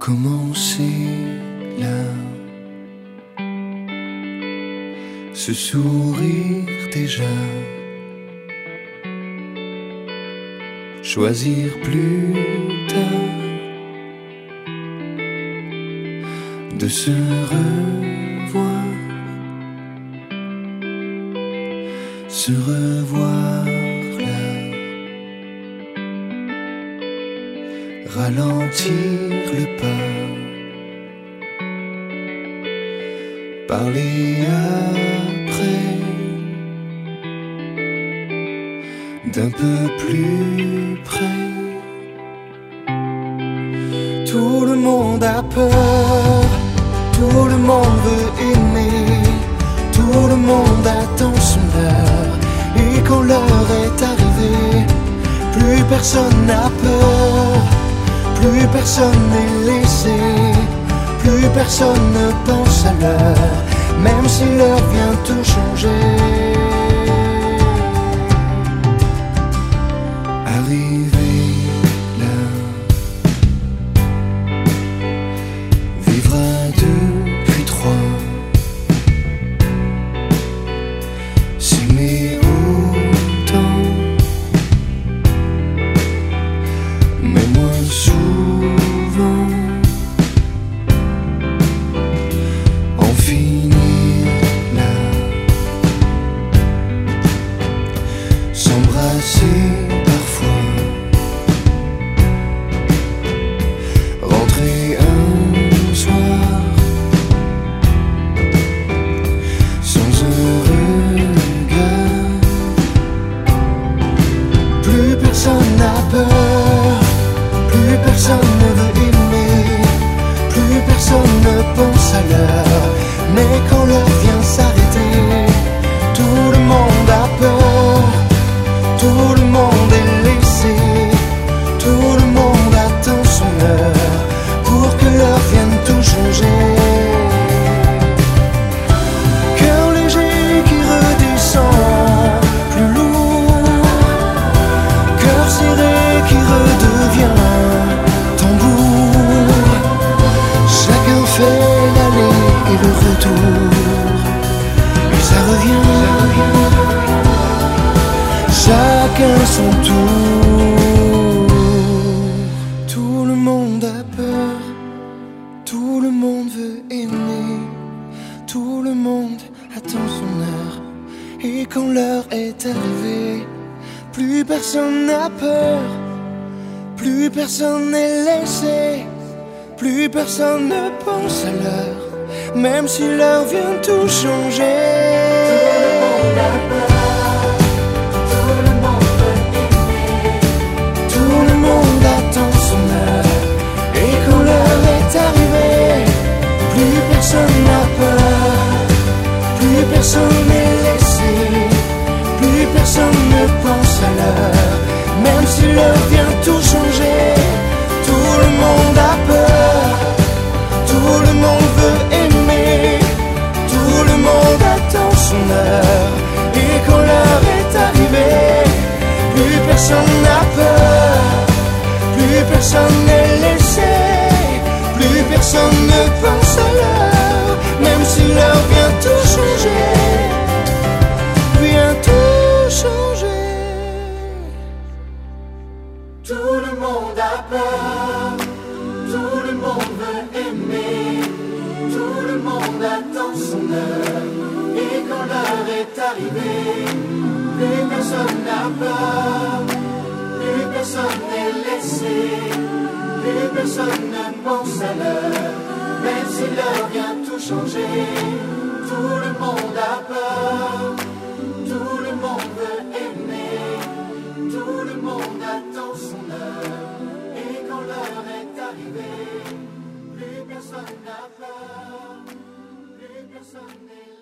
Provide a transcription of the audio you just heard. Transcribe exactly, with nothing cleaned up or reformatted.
commencer là, ce sourire déjà, choisir plus tard de se revoir, se revoir là, ralentir le pas, parler après d'un peu plus près. Tout le monde a peur, tout le monde veut aimer, tout le monde attend son heure. Et quand l'heure est arrivée, plus personne n'a peur, plus personne n'est laissé, plus personne ne pense à l'heure, même si l'heure vient tout changer. Arrivé là, vivre à deux puis trois, s'aimer autant, mais moins souvent, en finir là, s'embrasser parfois, rentrer un soir sans un regard. Plus personne n'a peur, plus personne ne veut aimer, plus personne ne pense à l'heure. Mais quand l'heure vient s'arrêter, tout le monde a peur, tout le monde est laissé, tout le monde attend son heure pour que l'heure vienne tout changer. Cœur léger qui redescend plus lourd, cœur serré qui redevient tambour. Chacun fait l'aller et le retour, et ça revient, chacun son tour. Tout le monde a peur, tout le monde veut aimer, tout le monde attend son heure. Et quand l'heure est arrivée, plus personne n'a peur, plus personne n'est laissé, plus personne ne pense à l'heure, même si l'heure vient tout changer. Tout le monde attend son heure, et quand l'heure est arrivée, plus personne n'a peur, plus personne n'est laissé, plus personne ne pense à l'heure, même si l'heure vient tout changer. Tout le monde a peur, tout le monde veut aimer, tout le monde attend son heure. Et quand l'heure est arrivée, plus personne n'a peur, plus personne n'est laissé, plus personne ne pense à l'heure, même si l'heure vient tout changer, vient tout changer. Tout le monde a peur, tout le monde veut aimer, tout le monde attend son heure. Et quand l'heure est arrivée, plus personne n'a peur, plus personne n'est laissé, plus personne ne pense à l'heure, même si l'heure vient tout changer. Tout le monde a peur, tout le monde veut aimer, tout le monde attend son heure. Et quand l'heure est arrivée, plus personne n'a peur, plus personne n'est